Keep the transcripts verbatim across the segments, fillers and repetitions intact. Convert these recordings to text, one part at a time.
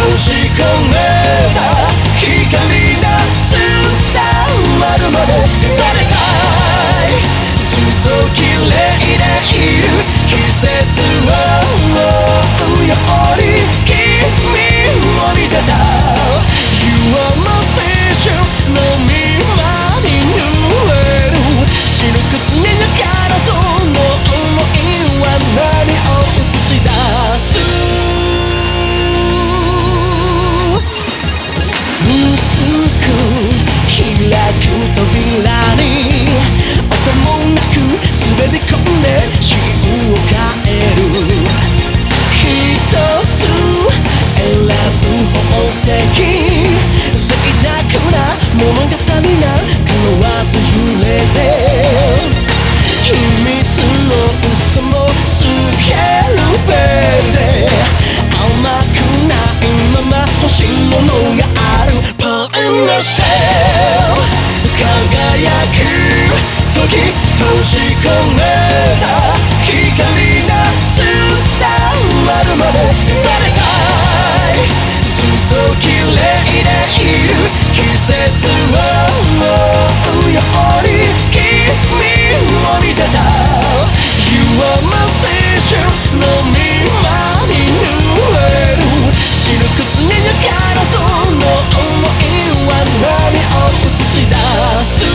じ込めた光が伝わるまでされたいずっと綺麗でいる季節を追うように君を見てた You are my special のみ間に濡れる死ぬ靴に抜からその想いは何を映し出す薄く開く扉に音もなく滑り込んでシーンを変える一つ選ぶ宝石贅沢な物語が変わらず揺れて秘密の嘘も透けるベルで甘くないまま欲しいものがあるパンダシェル輝く時閉じ込めた光が伝わるまでされたいずっと綺麗でいる季節を追うように君を見てた You are my special のみ間に濡れる死ぬ靴に抜からその想いは何を映し出す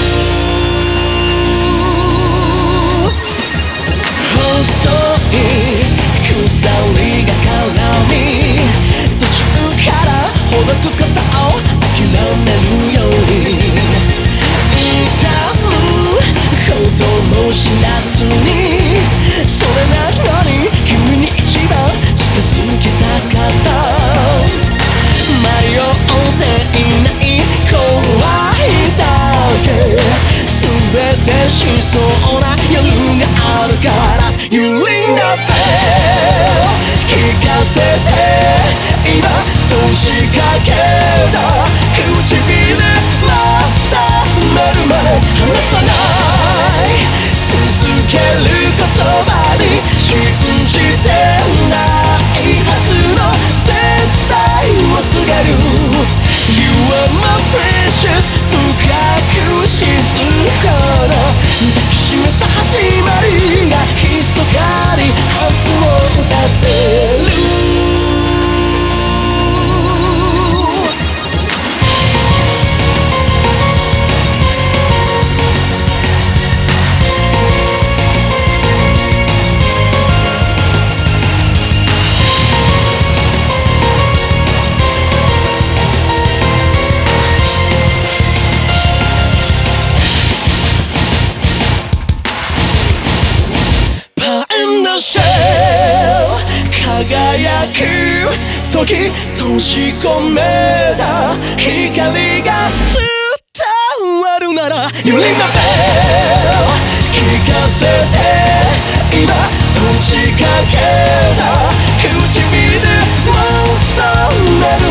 細い鎖が絡み途中からほどくことを諦めるように痛むことも知らずにそれなのに君に一番近づきたかった迷っていない怖いだけ全てしそうな夜があるから You ring the bell 聞かせて今閉じかけた唇また埋めるまで離さない続ける言葉に信じてないはずの絶対を告げる You are my precious 深く沈むほど抱きしめた始まりが密かに明日を歌ってる輝く時閉じ込めた光が伝わるなら You ring the bell 聞かせて今閉じかけた唇もっと埋める